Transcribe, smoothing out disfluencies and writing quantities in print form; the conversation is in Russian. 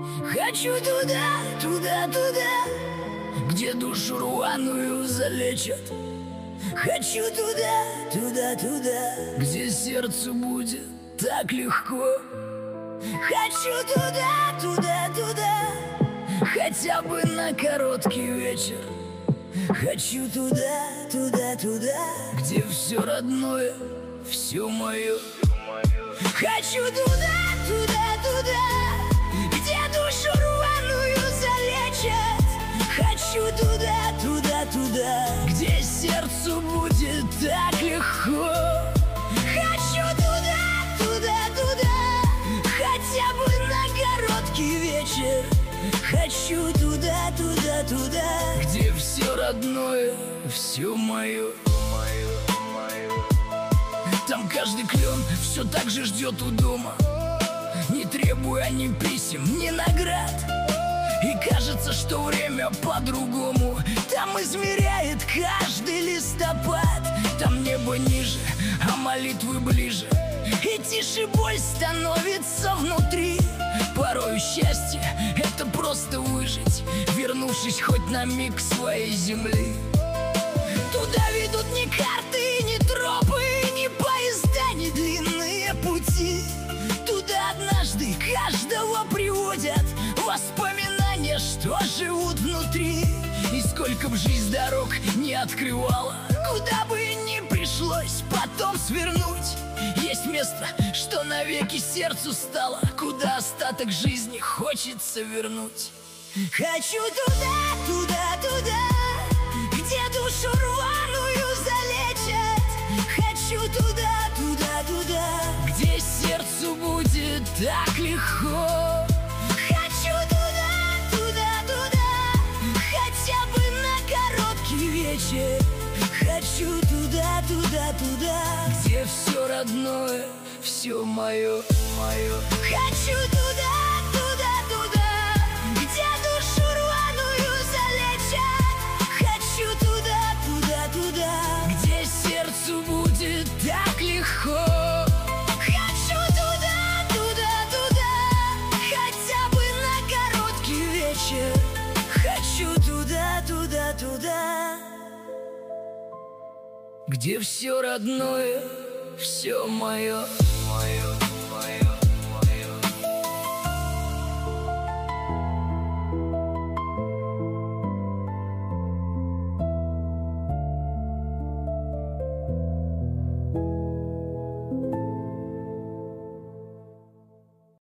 Хочу туда, туда, туда, где душу рваную залечат. Хочу туда, туда, туда, где сердцу будет так легко. Хочу туда, туда, туда, хотя бы на короткий вечер. Хочу туда, туда, туда, где все родное, все мое. Хочу туда, туда, туда, где душу рваную залечат. Хочу туда, туда, туда, где сердцу будет так легко. Хочу туда, туда, туда, хотя бы на короткий вечер. Хочу туда, туда, туда, где все родное, все мое. Там каждый клен все так же ждет у дома, не требуя ни писем, ни наград. И кажется, что время по-другому там измеряет каждый листопад. Там небо ниже, а молитвы ближе, и тише боль становится внутри. Порою счастье — это просто выжить, вернувшись хоть на миг к своей земли. Туда ведут ни карты, ни тропы, ни поезда, ни длинные пути. Туда однажды каждого приводят воспоминания, что живут внутри. И сколько б жизнь дорог не открывала, куда бы ни пришлось потом свернуть, есть место, что навеки сердцу стало, куда остаток жизни хочется вернуть. Хочу туда, туда, туда, где душу рваную залечат. Хочу туда, туда, туда, где сердцу будет так легко. Хочу туда, туда, туда, хотя бы на короткий вечер. Хочу туда, туда, туда, где все родное, все мое. Хочу туда, туда, туда, где душу рваную залечат. Хочу туда, туда, туда, где сердцу будет так легко. Хочу туда, туда, туда, хотя бы на короткий вечер. Хочу туда, туда, туда, где все родное, все мое.